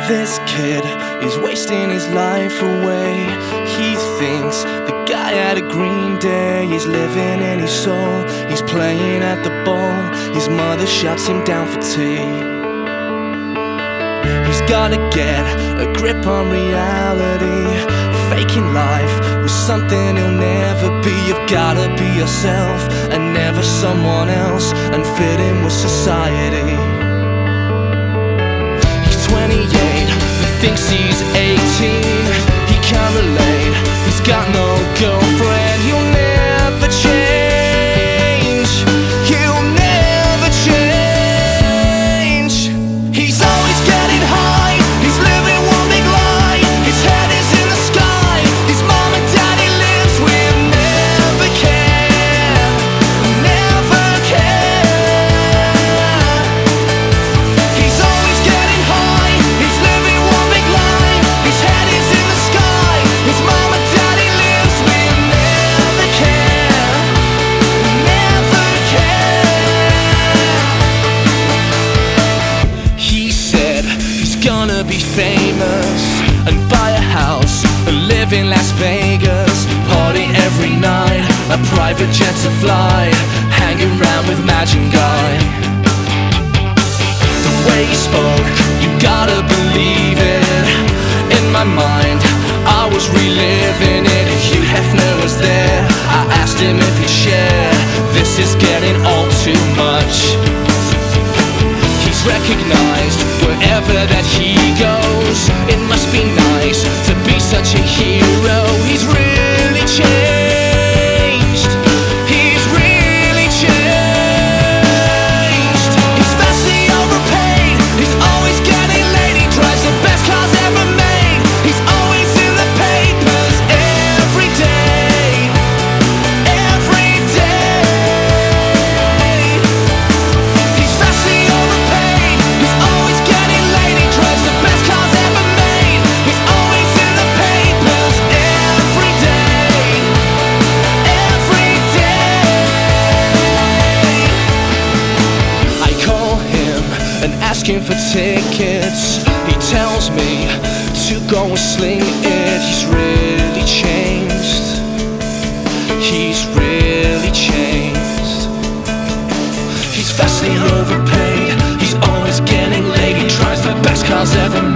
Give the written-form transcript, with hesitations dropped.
This kid is wasting his life away. He thinks the guy had a green day. He's living in his soul, he's playing at the ball. His mother shuts him down for tea. He's gotta get a grip on reality. Faking life was something he'll never be. You've gotta be yourself and never someone else, and fit in with society. He's 28, he thinks he's 18. He can't relate, he's got no girlfriend. He'll never change, he'll never change. He's always getting high, he's living one big lie. His head is in the sky, his mom and daddy lives with never care, never care. He's always getting high, he's living one big lie. His head is in the sky, his mom and daddy lives with never care, never care. He said he's gonna be famous and buy a house and live in Las Vegas. Party every night, a private jet to fly, hanging round with Imagine Guy. The way he spoke, you gotta believe it. In my mind, I was reliving it. Hugh Hefner was there, I asked him if he'd share. This is getting all too much. He's recognized wherever that he goes. It must be nice to be such a hero. He's really changed, he's really changed. He's vastly overpaid, he's always getting late. He drives the best cars ever made. He's always in the papers every day, every day. He's vastly overpaid, he's always getting late. He drives the best cars ever made. He's always in the papers every day, every day. I call him and ask him for tickets. He tells me to go and sling it. He's really changed, he's really changed. He's vastly overpaid, he's always getting late. He drives the best cars ever